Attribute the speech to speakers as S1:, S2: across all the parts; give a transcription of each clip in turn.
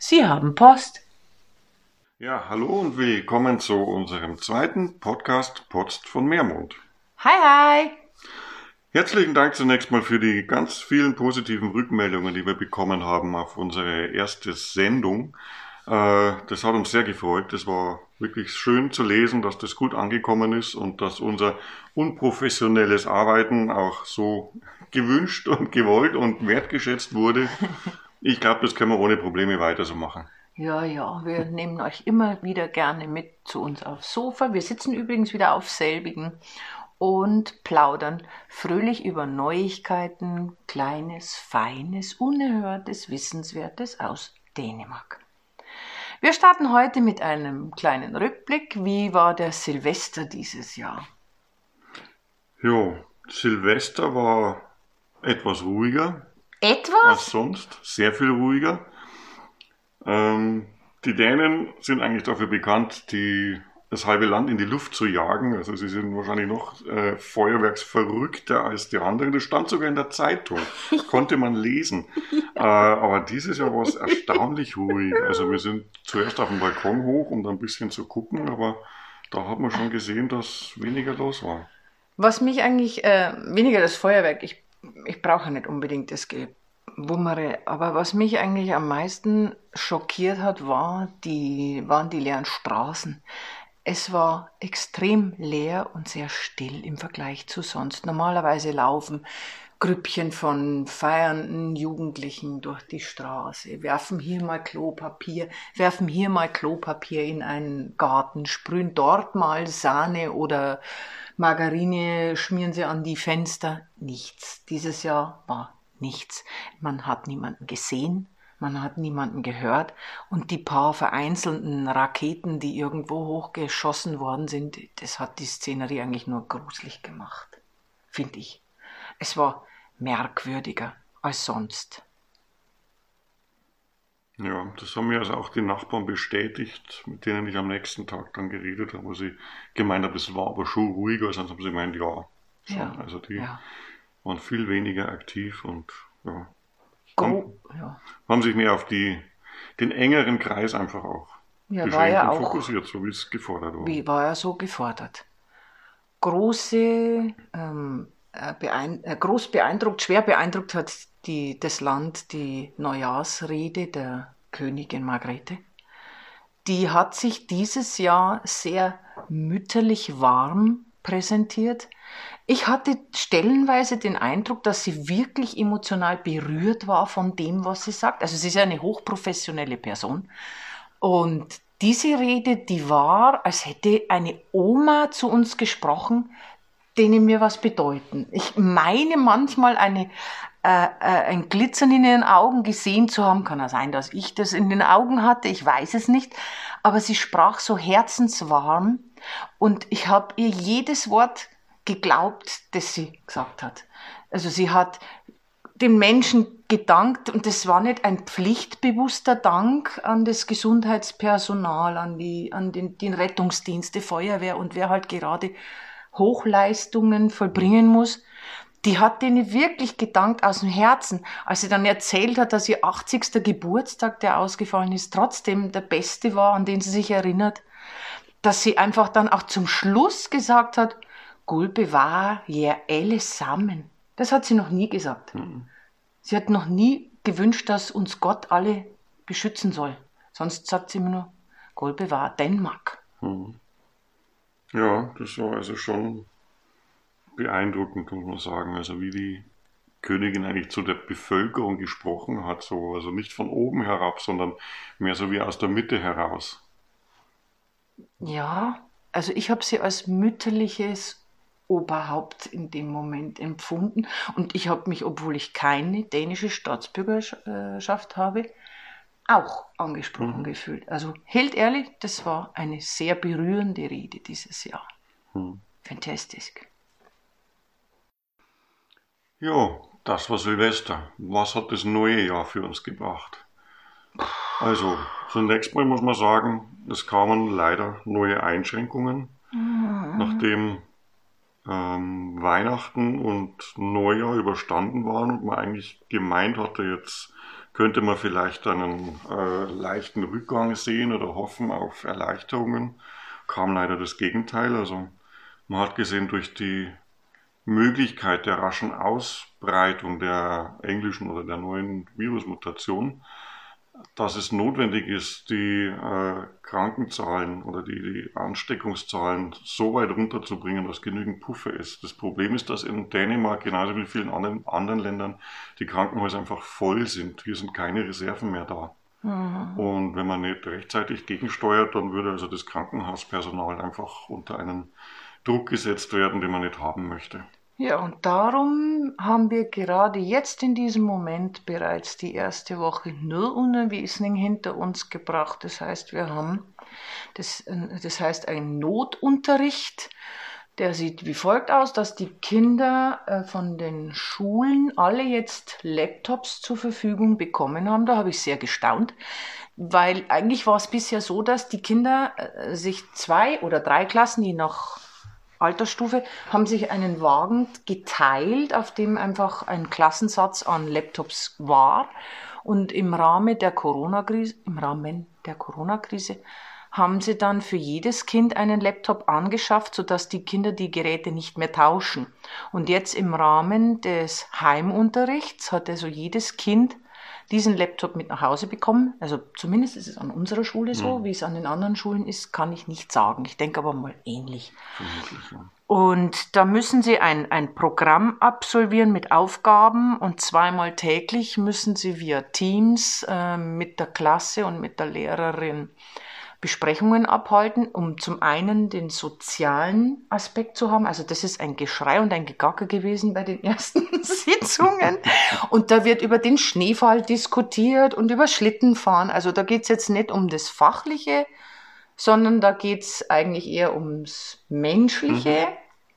S1: Sie haben Post.
S2: Ja, hallo und willkommen zu unserem zweiten Podcast Post von Meermond.
S1: Hi, hi.
S2: Herzlichen Dank zunächst mal für die ganz vielen positiven Rückmeldungen, die wir bekommen haben auf unsere erste Sendung. Das hat uns sehr gefreut. Es war wirklich schön zu lesen, dass das gut angekommen ist und dass unser unprofessionelles Arbeiten auch so gewünscht und gewollt und wertgeschätzt wurde. Ich glaube, das können wir ohne Probleme weiter so machen.
S1: Ja, wir nehmen euch immer wieder gerne mit zu uns aufs Sofa. Wir sitzen übrigens wieder auf selbigen und plaudern fröhlich über Neuigkeiten, Kleines, Feines, Unerhörtes, Wissenswertes aus Dänemark. Wir starten heute mit einem kleinen Rückblick. Wie war der Silvester dieses Jahr?
S2: Jo, Silvester war etwas ruhiger als
S1: Etwas?
S2: sonst, sehr viel ruhiger. Die Dänen sind eigentlich dafür bekannt, das halbe Land in die Luft zu jagen. Also sie sind wahrscheinlich noch feuerwerksverrückter als die anderen. Das stand sogar in der Zeitung, konnte man lesen. Aber dieses Jahr war es erstaunlich ruhig. Also wir sind zuerst auf dem Balkon hoch, um da ein bisschen zu gucken, aber da hat man schon gesehen, dass weniger los war.
S1: Was mich eigentlich, weniger das Feuerwerk, ich brauche nicht unbedingt das Gewummere, aber was mich eigentlich am meisten schockiert hat, waren die leeren Straßen. Es war extrem leer und sehr still im Vergleich zu sonst. Normalerweise laufen Grüppchen von feiernden Jugendlichen durch die Straße, werfen hier mal Klopapier in einen Garten, sprühen dort mal Sahne oder Margarine, schmieren sie an die Fenster. Nichts. Dieses Jahr war nichts. Man hat niemanden gesehen, man hat niemanden gehört und die paar vereinzelten Raketen, die irgendwo hochgeschossen worden sind, das hat die Szenerie eigentlich nur gruselig gemacht, finde ich. Es war merkwürdiger als sonst.
S2: Ja, das haben mir also auch die Nachbarn bestätigt, mit denen ich am nächsten Tag dann geredet habe, wo sie gemeint haben, es war aber schon ruhiger, sonst haben sie gemeint, ja, schon.
S1: Ja,
S2: Also die
S1: ja.
S2: waren viel weniger aktiv und ja,
S1: Ja.
S2: haben sich mehr auf den engeren Kreis einfach auch
S1: Ja,
S2: beschränkt und fokussiert, so wie es gefordert war.
S1: War ja so gefordert. Groß beeindruckt, schwer beeindruckt hat das Land die Neujahrsrede der Königin Margrethe. Die hat sich dieses Jahr sehr mütterlich warm präsentiert. Ich hatte stellenweise den Eindruck, dass sie wirklich emotional berührt war von dem, was sie sagt. Also sie ist ja eine hochprofessionelle Person. Und diese Rede, die war, als hätte eine Oma zu uns gesprochen, denen mir was bedeuten. Ich meine manchmal ein Glitzern in ihren Augen gesehen zu haben. Kann ja sein, dass ich das in den Augen hatte, ich weiß es nicht. Aber sie sprach so herzenswarm und ich habe ihr jedes Wort geglaubt, das sie gesagt hat. Also sie hat den Menschen gedankt und das war nicht ein pflichtbewusster Dank an das Gesundheitspersonal, an den Rettungsdienst, die Feuerwehr und wer halt gerade Hochleistungen vollbringen muss. Die hat denen wirklich gedankt aus dem Herzen, als sie dann erzählt hat, dass ihr 80. Geburtstag, der ausgefallen ist, trotzdem der beste war, an den sie sich erinnert, dass sie einfach dann auch zum Schluss gesagt hat, Gud bewahr ihr alle zusammen. Das hat sie noch nie gesagt. Sie hat noch nie gewünscht, dass uns Gott alle beschützen soll. Sonst sagt sie immer nur, Gud bewahr Dänemark.
S2: Ja, das war also schon beeindruckend, muss man sagen. Also wie die Königin eigentlich zu der Bevölkerung gesprochen hat, so, also nicht von oben herab, sondern mehr so wie aus der Mitte heraus.
S1: Ja, also ich habe sie als mütterliches Oberhaupt in dem Moment empfunden und ich habe mich, obwohl ich keine dänische Staatsbürgerschaft habe, auch angesprochen gefühlt. Also hält ehrlich, das war eine sehr berührende Rede dieses Jahr. Fantastisch.
S2: Ja, das war Silvester. Was hat das neue Jahr für uns gebracht? Also, zunächst mal muss man sagen, es kamen leider neue Einschränkungen, nachdem Weihnachten und Neujahr überstanden waren und man eigentlich gemeint hatte, jetzt könnte man vielleicht einen leichten Rückgang sehen oder hoffen auf Erleichterungen. Kam leider das Gegenteil. Also man hat gesehen, durch die Möglichkeit der raschen Ausbreitung der englischen oder der neuen Virusmutation, dass es notwendig ist, die Krankenzahlen oder die Ansteckungszahlen so weit runterzubringen, dass genügend Puffer ist. Das Problem ist, dass in Dänemark genauso wie in vielen anderen Ländern die Krankenhäuser einfach voll sind. Hier sind keine Reserven mehr da. Und wenn man nicht rechtzeitig gegensteuert, dann würde also das Krankenhauspersonal einfach unter einen Druck gesetzt werden, den man nicht haben möchte.
S1: Ja, und darum haben wir gerade jetzt in diesem Moment bereits die erste Woche Nullundervisning hinter uns gebracht. Das heißt, wir haben einen Notunterricht, der sieht wie folgt aus, dass die Kinder von den Schulen alle jetzt Laptops zur Verfügung bekommen haben. Da habe ich sehr gestaunt, weil eigentlich war es bisher so, dass die Kinder sich 2 oder 3 Klassen, je nach Altersstufe, haben sich einen Wagen geteilt, auf dem einfach ein Klassensatz an Laptops war. Und im Rahmen der Corona-Krise haben sie dann für jedes Kind einen Laptop angeschafft, sodass die Kinder die Geräte nicht mehr tauschen. Und jetzt im Rahmen des Heimunterrichts hat also jedes Kind diesen Laptop mit nach Hause bekommen. Also zumindest ist es an unserer Schule so. Wie es an den anderen Schulen ist, kann ich nicht sagen. Ich denke aber mal ähnlich. Und da müssen sie ein Programm absolvieren mit Aufgaben und 2-mal täglich müssen sie via Teams mit der Klasse und mit der Lehrerin Besprechungen abhalten, um zum einen den sozialen Aspekt zu haben. Also das ist ein Geschrei und ein Gegacker gewesen bei den ersten Sitzungen. Und da wird über den Schneefall diskutiert und über Schlittenfahren. Also da geht es jetzt nicht um das Fachliche, sondern da geht es eigentlich eher ums Menschliche.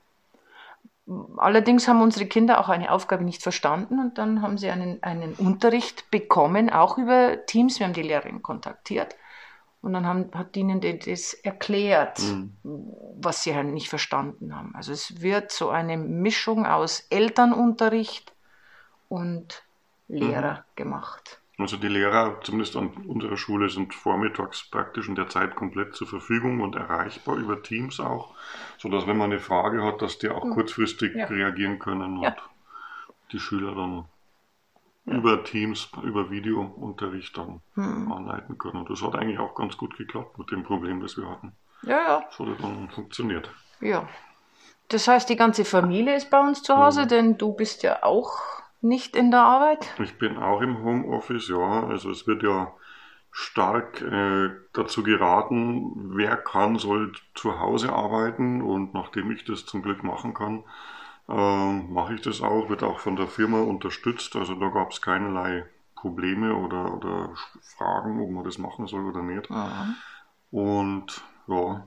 S1: Allerdings haben unsere Kinder auch eine Aufgabe nicht verstanden und dann haben sie einen Unterricht bekommen, auch über Teams. Wir haben die Lehrerin kontaktiert. Und dann hat ihnen das erklärt, was sie halt nicht verstanden haben. Also es wird so eine Mischung aus Elternunterricht und Lehrer gemacht.
S2: Also die Lehrer, zumindest an unserer Schule, sind vormittags praktisch in der Zeit komplett zur Verfügung und erreichbar über Teams auch, sodass, wenn man eine Frage hat, dass die auch kurzfristig reagieren können und die Schüler dann über Teams, über Videounterricht dann anleiten können. Und das hat eigentlich auch ganz gut geklappt mit dem Problem, das wir hatten.
S1: Ja.
S2: Das hat dann funktioniert.
S1: Ja. Das heißt, die ganze Familie ist bei uns zu Hause, denn du bist ja auch nicht in der Arbeit?
S2: Ich bin auch im Homeoffice, ja. Also es wird ja stark dazu geraten, wer kann, soll zu Hause arbeiten. Und nachdem ich das zum Glück machen kann, mache ich das auch, wird auch von der Firma unterstützt. Also da gab es keinerlei Probleme oder Fragen, ob man das machen soll oder nicht. Und ja,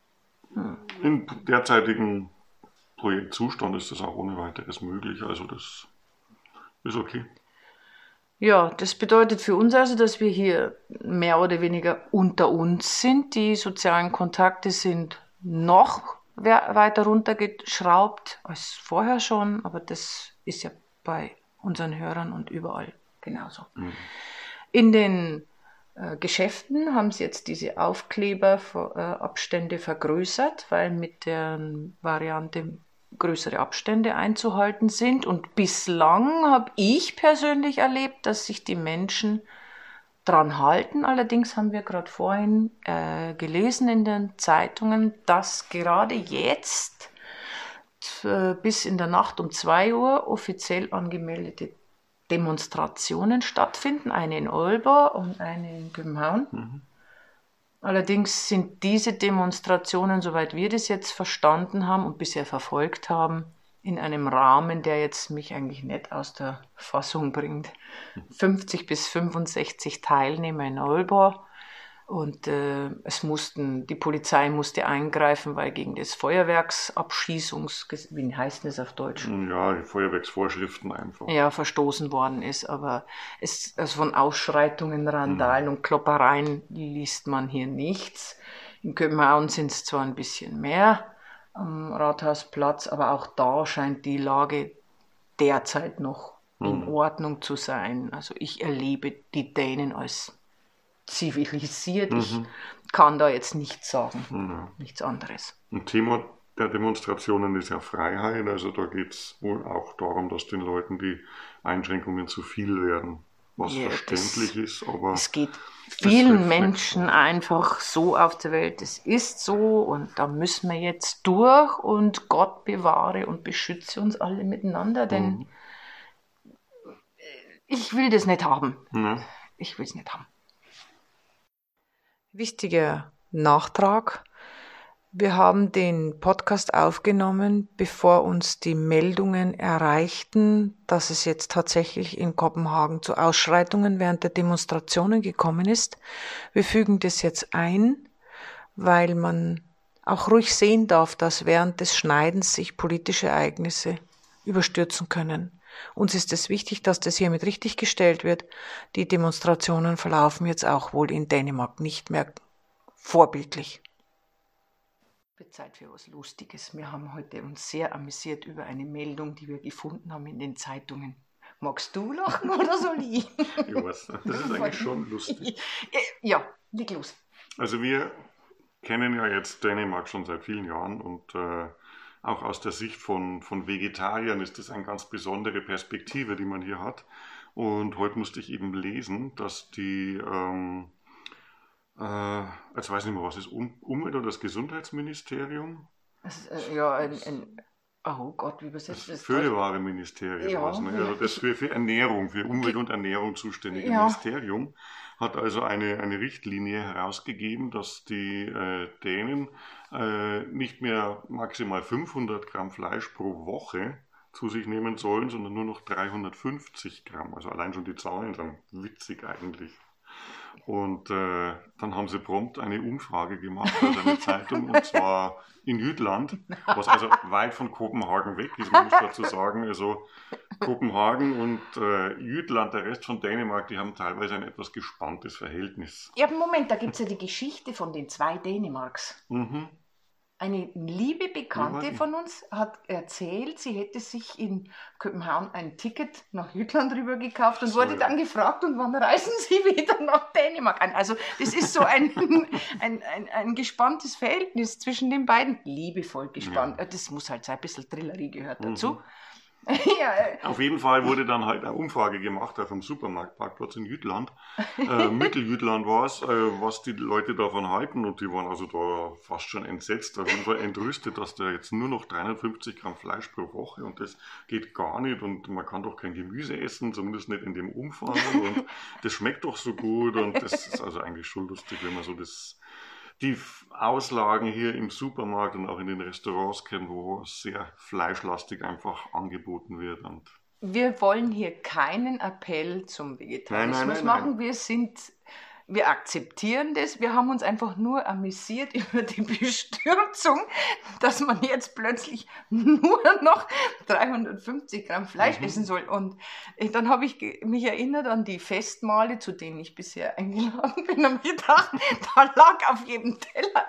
S2: im derzeitigen Projektzustand ist das auch ohne weiteres möglich. Also das ist okay.
S1: Ja, das bedeutet für uns also, dass wir hier mehr oder weniger unter uns sind. Die sozialen Kontakte sind noch weiter runtergeschraubt als vorher schon, aber das ist ja bei unseren Hörern und überall genauso. In den Geschäften haben sie jetzt diese Aufkleberabstände vergrößert, weil mit der Variante größere Abstände einzuhalten sind. Und bislang habe ich persönlich erlebt, dass sich die Menschen dran halten. Allerdings haben wir gerade vorhin gelesen in den Zeitungen, dass gerade jetzt bis in der Nacht um 2 Uhr offiziell angemeldete Demonstrationen stattfinden. Eine in Olba und eine in Gümhaun. Allerdings sind diese Demonstrationen, soweit wir das jetzt verstanden haben und bisher verfolgt haben, in einem Rahmen, der jetzt mich eigentlich nicht aus der Fassung bringt. 50 bis 65 Teilnehmer in Olba und die Polizei musste eingreifen, weil gegen das Feuerwerksabschießungsgesetz, wie heißt das auf Deutsch?
S2: Ja, die Feuerwerksvorschriften einfach.
S1: Ja, verstoßen worden ist, aber also von Ausschreitungen, Randalen und Kloppereien liest man hier nichts. In Kopenhagen sind es zwar ein bisschen mehr am Rathausplatz, aber auch da scheint die Lage derzeit noch in Ordnung zu sein. Also ich erlebe die Dänen als zivilisiert. Ich kann da jetzt nichts sagen, nichts anderes.
S2: Ein Thema der Demonstrationen ist ja Freiheit. Also da geht es wohl auch darum, dass den Leuten die Einschränkungen zu viel werden. Was verständlich ist, aber
S1: es geht vielen Menschen einfach so auf der Welt. Es ist so und da müssen wir jetzt durch und Gott bewahre und beschütze uns alle miteinander, denn ich will das nicht haben. Ich will es nicht haben. Wichtiger Nachtrag. Wir haben den Podcast aufgenommen, bevor uns die Meldungen erreichten, dass es jetzt tatsächlich in Kopenhagen zu Ausschreitungen während der Demonstrationen gekommen ist. Wir fügen das jetzt ein, weil man auch ruhig sehen darf, dass während des Schneidens sich politische Ereignisse überstürzen können. Uns ist es wichtig, dass das hiermit richtig gestellt wird. Die Demonstrationen verlaufen jetzt auch wohl in Dänemark nicht mehr vorbildlich. Wird Zeit für was Lustiges. Wir haben heute uns sehr amüsiert über eine Meldung, die wir gefunden haben in den Zeitungen. Magst du lachen oder soll ich?
S2: Ich weiß, das ist eigentlich schon lustig.
S1: Ja, leg los.
S2: Also wir kennen ja jetzt Dänemark schon seit vielen Jahren und auch aus der Sicht von Vegetariern ist das eine ganz besondere Perspektive, die man hier hat. Und heute musste ich eben lesen, dass die jetzt weiß ich nicht mehr, was ist Umwelt- oder das Gesundheitsministerium?
S1: Oh Gott, wie übersetzt das?
S2: Das Fürwahrministerium,
S1: ja,
S2: also das für Ernährung, für Umwelt und Ernährung zuständige Ministerium hat also eine Richtlinie herausgegeben, dass die Dänen nicht mehr maximal 500 Gramm Fleisch pro Woche zu sich nehmen sollen, sondern nur noch 350 Gramm. Also allein schon die Zahlen sind witzig eigentlich. Und dann haben sie prompt eine Umfrage gemacht, also eine Zeitung, und zwar in Jütland, was also weit von Kopenhagen weg ist, man muss dazu sagen. Also Kopenhagen und Jütland, der Rest von Dänemark, die haben teilweise ein etwas gespanntes Verhältnis.
S1: Ja, Moment, da gibt es ja die Geschichte von den 2 Dänemarks. Eine liebe Bekannte von uns hat erzählt, sie hätte sich in Kopenhagen ein Ticket nach Jütland rüber gekauft und wurde dann gefragt, und wann reisen Sie wieder nach Dänemark an? Also das ist so ein gespanntes Verhältnis zwischen den beiden. Liebevoll gespannt. Ja. Das muss halt sein, ein bisschen Trillerie gehört dazu.
S2: Ja. Auf jeden Fall wurde dann halt eine Umfrage gemacht auf dem Supermarktparkplatz in Jütland. Mitteljütland war es, was die Leute davon halten, und die waren also da fast schon entsetzt, auf jeden Fall entrüstet, dass da jetzt nur noch 350 Gramm Fleisch pro Woche, und das geht gar nicht, und man kann doch kein Gemüse essen, zumindest nicht in dem Umfang, und das schmeckt doch so gut, und das ist also eigentlich schon lustig, wenn man so die Auslagen hier im Supermarkt und auch in den Restaurants kennen, wo sehr fleischlastig einfach angeboten wird. Und
S1: wir wollen hier keinen Appell zum Vegetarismus machen. Wir akzeptieren das. Wir haben uns einfach nur amüsiert über die Bestürzung, dass man jetzt plötzlich nur noch 350 Gramm Fleisch essen soll. Und dann habe ich mich erinnert an die Festmale, zu denen ich bisher eingeladen bin, und gedacht, da lag auf jedem Teller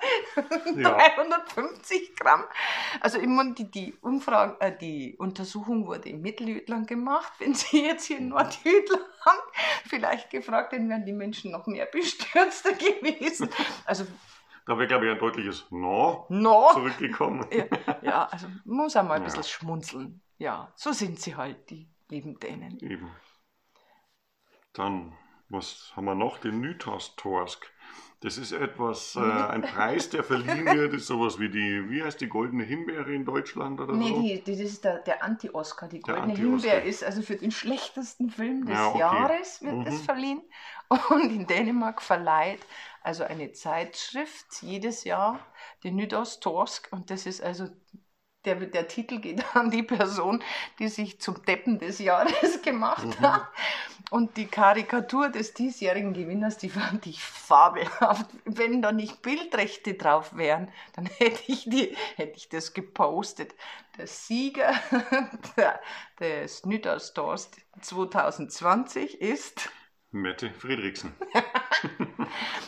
S1: 350 Gramm. Also die Untersuchung wurde in Mitteljütland gemacht. Wenn Sie jetzt hier in Nordjütland vielleicht gefragt hätten, wären die Menschen noch mehr bestürzter gewesen. Also
S2: da wäre, glaube ich, ein deutliches No zurückgekommen.
S1: Ja, also man muss auch mal ein bisschen schmunzeln. Ja, so sind sie halt, die lieben Dänen.
S2: Eben. Dann, was haben wir noch? Den Nytårstorsk. Das ist etwas, ein Preis, der verliehen wird, ist sowas wie heißt die goldene Himbeere in Deutschland oder so?
S1: Nee, das ist der Anti-Oscar. Die goldene Himbeere ist also für den schlechtesten Film des Jahres wird das verliehen. Und in Dänemark verleiht also eine Zeitschrift jedes Jahr den Nytårstorsk, und das ist also der Titel geht an die Person, die sich zum Deppen des Jahres gemacht hat. Und die Karikatur des diesjährigen Gewinners, die fand ich fabelhaft. Wenn da nicht Bildrechte drauf wären, dann hätte ich das gepostet. Der Sieger des Nytårstorsk 2020 ist
S2: Mette Fredriksen.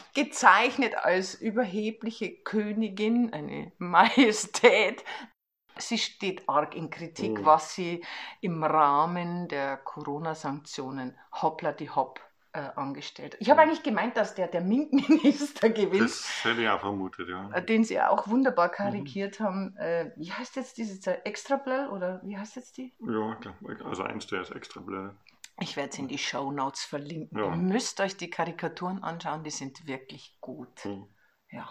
S1: Gezeichnet als überhebliche Königin, eine Majestät. Sie steht arg in Kritik, was sie im Rahmen der Corona-Sanktionen hoppla die hopp angestellt hat. Ich habe eigentlich gemeint, dass der MINT-Minister gewinnt.
S2: Das hätte ich auch vermutet, ja.
S1: Den sie auch wunderbar karikiert haben. Wie heißt jetzt diese Extrablell oder wie heißt jetzt die?
S2: Ja, also eins der ist extra blöd.
S1: Ich werde es in die Shownotes verlinken.
S2: Ja.
S1: Ihr müsst euch die Karikaturen anschauen, die sind wirklich gut. Ja.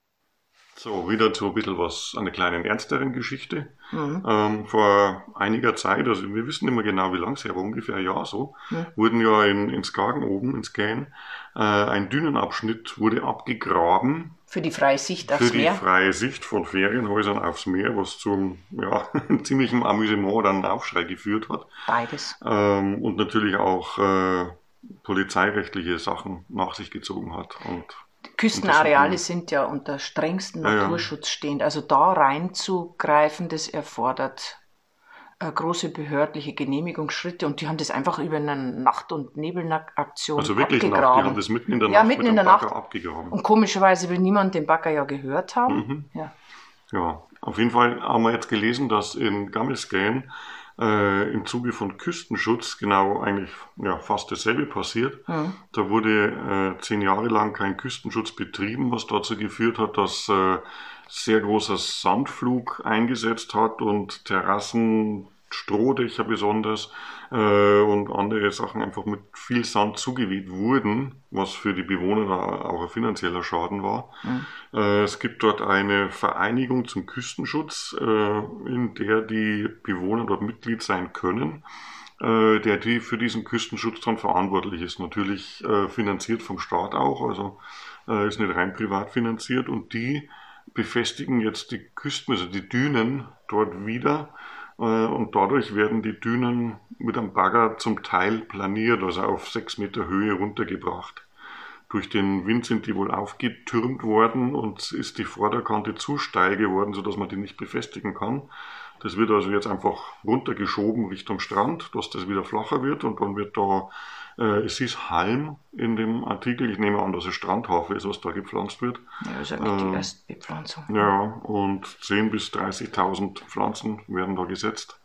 S2: So, wieder zu ein bisschen was, einer kleinen ernsteren Geschichte. Vor einiger Zeit, also wir wissen nicht mehr genau, wie lange es her war, ungefähr ein Jahr so, wurden ja in Skagen oben, in Skän, ein Dünenabschnitt wurde abgegraben.
S1: Für die freie Sicht aufs Meer?
S2: Für die freie Sicht von Ferienhäusern aufs Meer, was zum ziemlichem Amüsement oder einen Aufschrei geführt hat.
S1: Beides.
S2: Und natürlich auch polizeirechtliche Sachen nach sich gezogen hat.
S1: Küstenareale sind ja unter strengsten Naturschutz stehend. Also da reinzugreifen, das erfordert große behördliche Genehmigungsschritte und die haben das einfach über eine Nacht- und Nebelaktion
S2: also wirklich
S1: abgegraben.
S2: Nacht, die haben das mitten in der Nacht
S1: mitten mit dem Bagger
S2: abgegraben.
S1: Und komischerweise will niemand den Bagger ja gehört haben.
S2: Ja, auf jeden Fall haben wir jetzt gelesen, dass in Gammelskän im Zuge von Küstenschutz genau eigentlich fast dasselbe passiert. Da wurde 10 Jahre lang kein Küstenschutz betrieben, was dazu geführt hat, dass sehr großer Sandflug eingesetzt hat und Terrassen, Strohdächer besonders und andere Sachen einfach mit viel Sand zugeweht wurden, was für die Bewohner auch ein finanzieller Schaden war. Es gibt dort eine Vereinigung zum Küstenschutz, in der die Bewohner dort Mitglied sein können, die für diesen Küstenschutz dann verantwortlich ist. Natürlich finanziert vom Staat auch, also ist nicht rein privat finanziert und die befestigen jetzt die Küsten, also die Dünen dort wieder. Und dadurch werden die Dünen mit einem Bagger zum Teil planiert, also auf 6 Meter Höhe runtergebracht. Durch den Wind sind die wohl aufgetürmt worden und ist die Vorderkante zu steil geworden, sodass man die nicht befestigen kann. Das wird also jetzt einfach runtergeschoben Richtung Strand, dass das wieder flacher wird und dann wird da, es ist Halm in dem Artikel, ich nehme an, dass es Strandhafe ist, was da gepflanzt wird.
S1: Ja, ist ja nicht die erste Bepflanzung.
S2: Ja, und 10.000 bis 30.000 Pflanzen werden da gesetzt,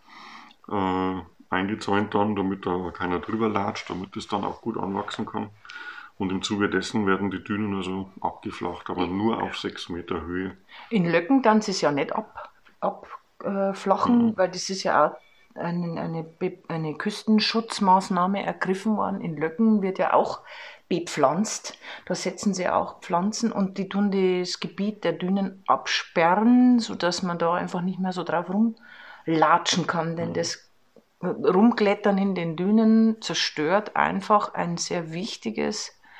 S2: eingezäunt dann, damit da keiner drüber latscht, damit es dann auch gut anwachsen kann. Und im Zuge dessen werden die Dünen also abgeflacht, aber nur auf 6 Meter Höhe. In
S1: Löcken dann sie es ja nicht abflachen, weil das ist ja auch eine Küstenschutzmaßnahme ergriffen worden. In Löcken wird ja auch bepflanzt. Da setzen sie auch Pflanzen und die tun das Gebiet der Dünen absperren, sodass man da einfach nicht mehr so drauf rumlatschen kann. Denn das Rumklettern in den Dünen zerstört einfach einen sehr wichtigen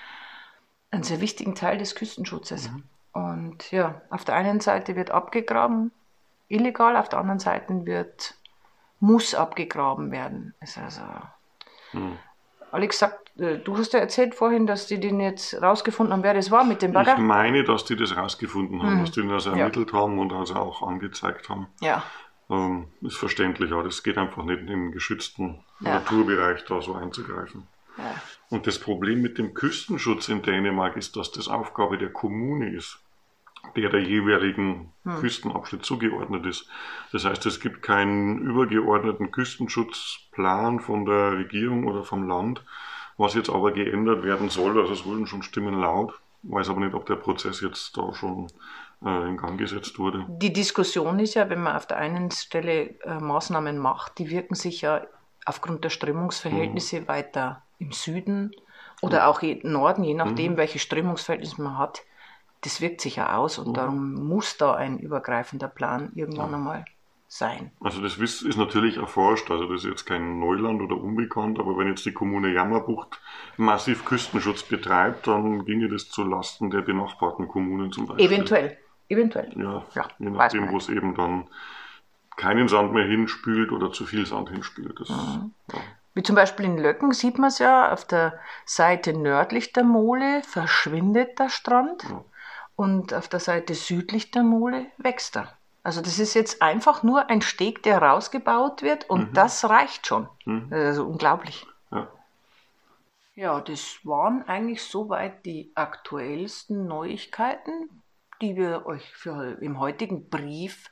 S1: Teil des Küstenschutzes. Und ja, auf der einen Seite wird abgegraben, illegal, auf der anderen Seite muss abgegraben werden. Ist also, Alex sagt, du hast ja erzählt vorhin, dass die den jetzt rausgefunden haben, wer das war mit dem Bagger.
S2: Ich meine, dass die das rausgefunden haben, dass die das ermittelt haben und also auch angezeigt haben.
S1: Ja.
S2: Ist verständlich, aber das geht einfach nicht in den geschützten Naturbereich da so einzugreifen. Ja. Und das Problem mit dem Küstenschutz in Dänemark ist, dass das Aufgabe der Kommune ist, der jeweiligen Küstenabschnitt zugeordnet ist. Das heißt, es gibt keinen übergeordneten Küstenschutzplan von der Regierung oder vom Land, was jetzt aber geändert werden soll. Also es wurden schon Stimmen laut. Ich weiß aber nicht, ob der Prozess jetzt da schon in Gang gesetzt wurde.
S1: Die Diskussion ist ja, wenn man auf der einen Stelle Maßnahmen macht, die wirken sich ja aufgrund der Strömungsverhältnisse weiter im Süden oder auch im Norden, je nachdem, welche Strömungsverhältnisse man hat. Das wirkt sich ja aus und darum muss da ein übergreifender Plan irgendwann einmal sein.
S2: Also das ist natürlich erforscht, also das ist jetzt kein Neuland oder unbekannt, aber wenn jetzt die Kommune Jammerbucht massiv Küstenschutz betreibt, dann ginge das zu Lasten der benachbarten Kommunen zum Beispiel.
S1: Eventuell.
S2: Ja, je nachdem, wo es eben dann keinen Sand mehr hinspült oder zu viel Sand hinspült.
S1: Wie zum Beispiel in Löcken sieht man es ja, auf der Seite nördlich der Mole verschwindet der Strand und auf der Seite südlich der Mole wächst er. Also das ist jetzt einfach nur ein Steg, der rausgebaut wird und das reicht schon. Also unglaublich. Ja, das waren eigentlich soweit die aktuellsten Neuigkeiten, die wir euch im heutigen Brief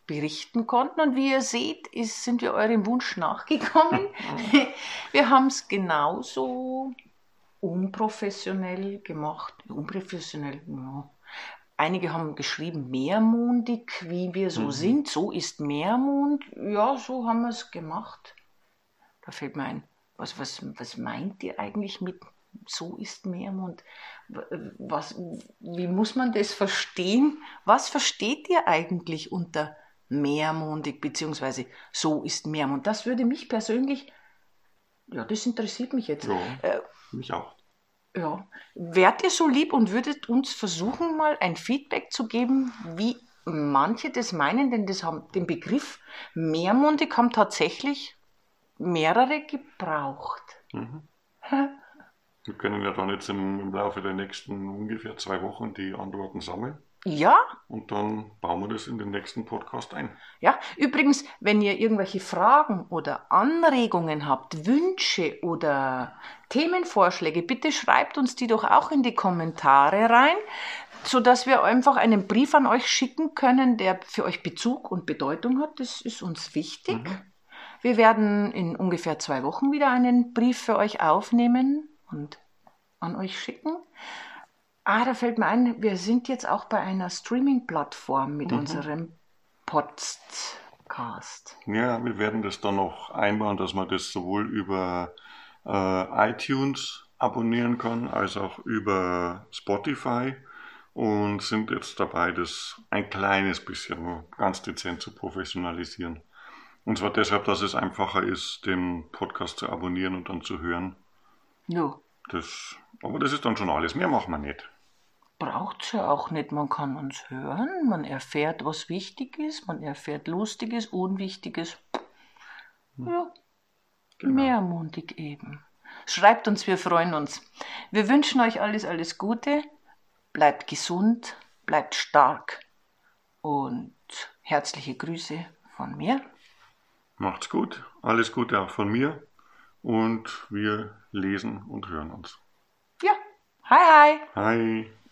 S1: berichten konnten. Und wie ihr seht, sind wir eurem Wunsch nachgekommen. Wir haben es genauso unprofessionell gemacht. Unprofessionell, ja. Einige haben geschrieben, mehrmondig, wie wir so sind. So ist Mehrmond. Ja, so haben wir es gemacht. Da fällt mir ein, was meint ihr eigentlich mit so ist Mehrmond? Wie muss man das verstehen? Was versteht ihr eigentlich unter mehrmondig, beziehungsweise so ist Mehrmond? Das würde mich persönlich, ja, das interessiert mich jetzt.
S2: Ja, mich auch.
S1: Ja, wärt ihr so lieb und würdet uns versuchen, mal ein Feedback zu geben, wie manche das meinen, denn den Begriff mehrmondig haben tatsächlich mehrere gebraucht.
S2: Wir können ja dann jetzt im Laufe der nächsten ungefähr 2 Wochen die Antworten sammeln.
S1: Ja,
S2: Und dann bauen wir das in den nächsten Podcast ein.
S1: ja. Übrigens, wenn ihr irgendwelche Fragen oder Anregungen habt, Wünsche oder Themenvorschläge, bitte schreibt uns die doch auch in die Kommentare rein, sodass wir einfach einen Brief an euch schicken können, der für euch Bezug und Bedeutung hat. Das ist uns wichtig. Wir werden in ungefähr 2 Wochen wieder einen Brief für euch aufnehmen und an euch schicken. Da fällt mir ein, wir sind jetzt auch bei einer Streaming-Plattform mit unserem Podcast.
S2: Ja, wir werden das dann noch einbauen, dass man das sowohl über iTunes abonnieren kann, als auch über Spotify und sind jetzt dabei, das ein kleines bisschen nur ganz dezent zu professionalisieren. Und zwar deshalb, dass es einfacher ist, den Podcast zu abonnieren und dann zu hören.
S1: Ja.
S2: Aber das ist dann schon alles. Mehr machen wir nicht.
S1: Braucht es ja auch nicht. Man kann uns hören, man erfährt, was wichtig ist, man erfährt Lustiges, Unwichtiges. Ja,
S2: Genau.
S1: mehrmondig eben. Schreibt uns, wir freuen uns. Wir wünschen euch alles Gute. Bleibt gesund, bleibt stark und herzliche Grüße von mir.
S2: Macht's gut. Alles Gute auch von mir. Und wir lesen und hören uns.
S1: Ja, hi.
S2: Hi.